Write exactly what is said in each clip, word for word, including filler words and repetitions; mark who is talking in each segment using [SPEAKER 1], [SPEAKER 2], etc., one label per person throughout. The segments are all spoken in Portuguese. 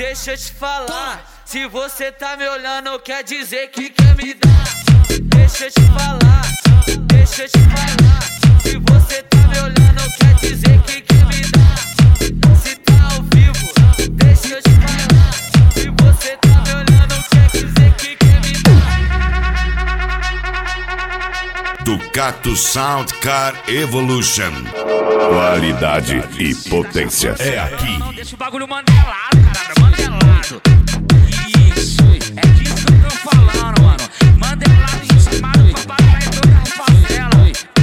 [SPEAKER 1] deixa eu te falar. Se você tá me olhando, quer dizer que quer me dar. Deixa eu te falar, deixa eu te falar. Se você tá me olhando, quer dizer que quer me dar. Se tá ao vivo, deixa eu te falar. Se você tá me olhando, quer dizer que quer me dar.
[SPEAKER 2] Ducato Sound Car Evolution. Qualidade e potência é aqui.
[SPEAKER 3] Deixa o bagulho mandelado, cara, mandelado. Isso, é disso que eu tô falando, mano. Mandelado em cima do papai, toda a favela.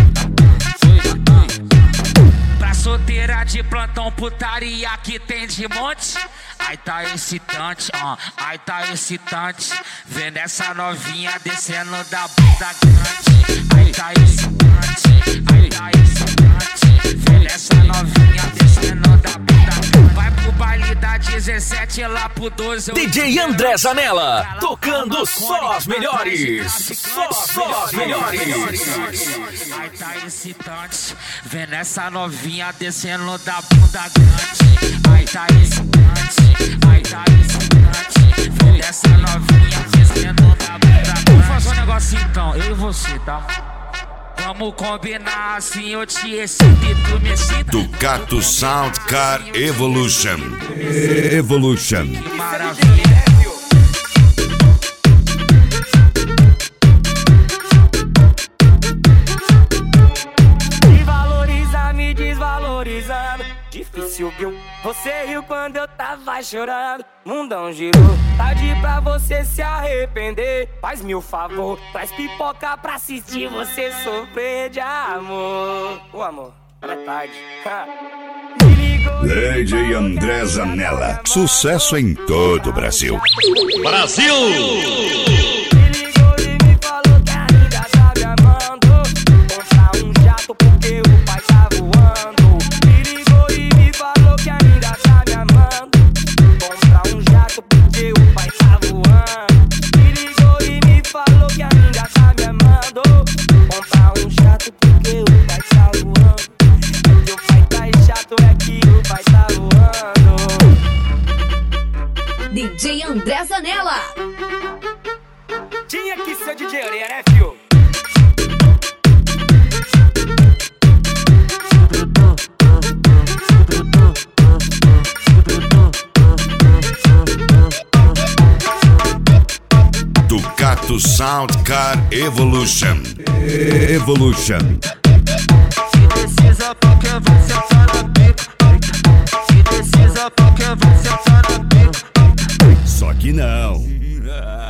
[SPEAKER 3] Pra solteira de plantão, putaria que tem de monte. Ai tá excitante, ó, ai tá excitante. Vendo essa novinha descendo da bunda grande. Ai tá excitante, ai tá excitante. Vendo essa novinha descendo da bunda grande. Vai pro baile da dezessete lá pro doze.
[SPEAKER 4] D J André Zanella, tocando só as melhores. Só, só as melhores.
[SPEAKER 3] Ai tá excitante. Vendo essa novinha descendo da bunda grande. Ai tá excitante. Ai, tá excitante. Vendo essa novinha descendo da bunda grande. Vamos fazer um negócio então, eu e você, tá? Vamos combinar assim, eu te excito e tu me excita.
[SPEAKER 2] Ducato Sound Car Evolution. Evolution.
[SPEAKER 3] Que maravilha.
[SPEAKER 5] Me valoriza, me desvalorizando. Difícil, viu? Você riu quando eu tava chorando. Mundão girou, tarde pra você se arrepender. Faz-me o favor, traz pipoca pra assistir você sofrer de amor. O amor, é tarde. Me ligou,
[SPEAKER 2] D J André Zanella. Sucesso em todo o Brasil.
[SPEAKER 4] Brasil!
[SPEAKER 5] me ligou e me falou que ainda tá me amando. Comprar um jato porque o pai tá voando. Me ligou e me falou que ainda tá me amando. Comprar um jato porque o pai tá voando. Me ligou e me falou que ainda tá me amando. Comprar um jato porque o pai tá voando. É que o pai tá chato, é que o pai tá voando.
[SPEAKER 6] D J André Zanella.
[SPEAKER 5] Tinha que ser D J Orelha, né, fio?
[SPEAKER 2] Ducato Sound Car Evolution. Evolution.
[SPEAKER 3] Se precisa porque você tá na pica. Se precisa porque você tá na pica.
[SPEAKER 2] Só que não.